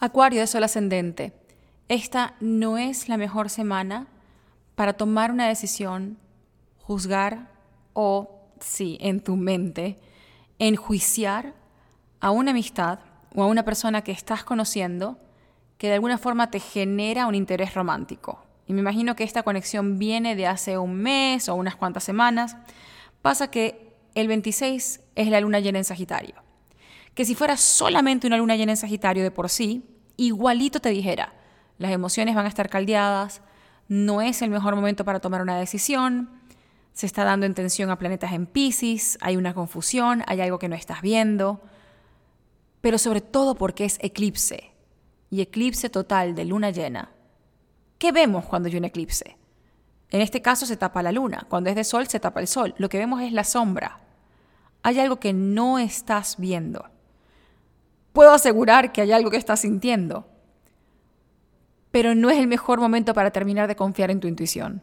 Acuario de Sol ascendente. Esta no es la mejor semana para tomar una decisión, juzgar o, sí, en tu mente, enjuiciar a una amistad o a una persona que estás conociendo que de alguna forma te genera un interés romántico. Y me imagino que esta conexión viene de hace un mes o unas cuantas semanas. Pasa que el 26 es la luna llena en Sagitario. Que si fuera solamente una luna llena en Sagitario de por sí, igualito te dijera, las emociones van a estar caldeadas, no es el mejor momento para tomar una decisión, se está dando en tensión a planetas en Piscis, hay una confusión, hay algo que no estás viendo, pero sobre todo porque es eclipse y eclipse total de luna llena. ¿Qué vemos cuando hay un eclipse? En este caso se tapa la luna, cuando es de sol se tapa el sol, lo que vemos es la sombra. Hay algo que no estás viendo. Puedo asegurar que hay algo que estás sintiendo, pero no es el mejor momento para terminar de confiar en tu intuición.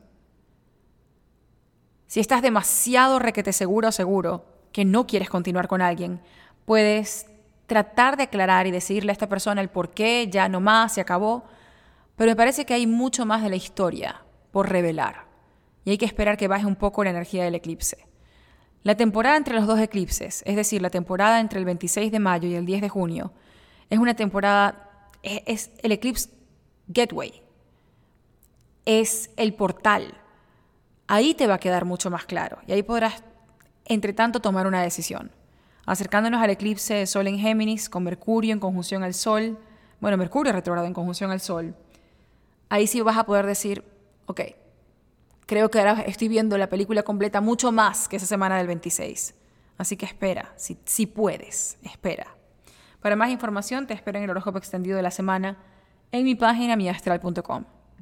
Si estás demasiado requete seguro o seguro que no quieres continuar con alguien, puedes tratar de aclarar y decirle a esta persona el por qué, ya no más, se acabó, pero me parece que hay mucho más de la historia por revelar y hay que esperar que baje un poco la energía del eclipse. La temporada entre los dos eclipses, es decir, la temporada entre el 26 de mayo y el 10 de junio, es una temporada, es el eclipse gateway, es el portal. Ahí te va a quedar mucho más claro y ahí podrás, entre tanto, tomar una decisión. Acercándonos al eclipse de Sol en Géminis, con Mercurio en conjunción al Sol, Mercurio retrogrado en conjunción al Sol, ahí sí vas a poder decir, ok, creo que ahora estoy viendo la película completa mucho más que esa semana del 26. Así que espera, si puedes, espera. Para más información te espero en el horóscopo extendido de la semana en mi página miastral.com.